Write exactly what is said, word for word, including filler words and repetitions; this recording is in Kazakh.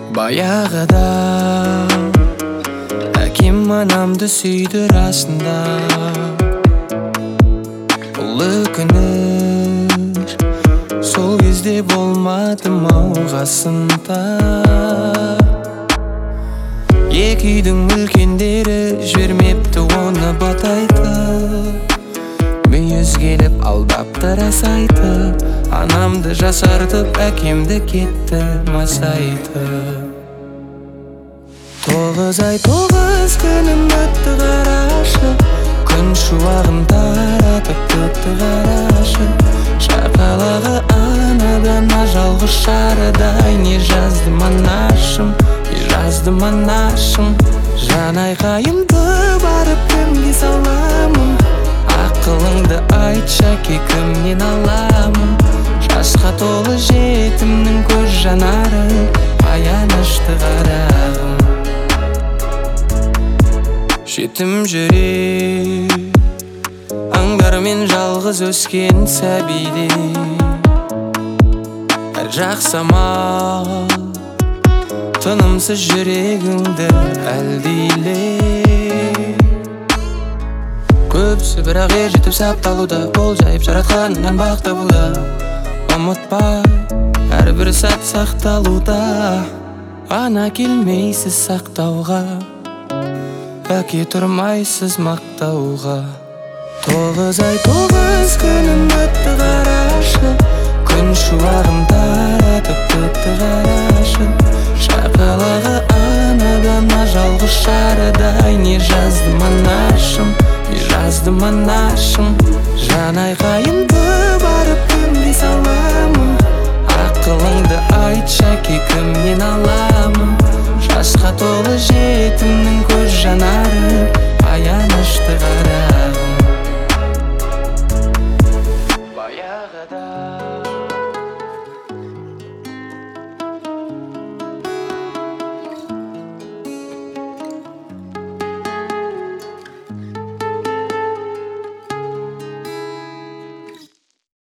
Баяғыда әкем анамды сүйді расында. Бұл өкініш сол кезде болмады ма қасында. Екі үйдің үлкендері жібермепті оны батайтып, мүйіз келіп алдапты рас айтып. Анамды жасартып, әкемді кетті масайтып. Тоғыз ай тоғыз күнім өтті қарашы, күн шуағын таратып өтті қарашы. Шақалағы анадан ажалғы шарыдай не жаздым анашым, не жаздым анашым. Жан айқайымды барып кімге саламын, ақылыңды айтшы әке кімнен аламын. Жасқа толы жетімнің көз жанары, аянышты қарағым. Жетім жүрек аңдармен жалғыз өскен сәбиде, әр жақсама тынымсыз жүрегіңді әлдейле. Көбісі бірақ ер жетіп сапталуда, бол жайып жаратқаннан бақ табуда. Ұмытпа, әрбір сәт сақталуда, ана келмейсіз сақтауға, әке тұрмайсыз мақтауға. Тоғыз ай тоғыз күнім өтті қарашы, күн шуағын таратып өтті қарашы. Шақалағы анадан ажалғы шарыдай не жаздым анашым, не жаздым анашым. Жан айқайымды барып кімге саламын, ақылыңды айтшы әке кімнен аламын. Жасқа толы жетімнің көз жанары,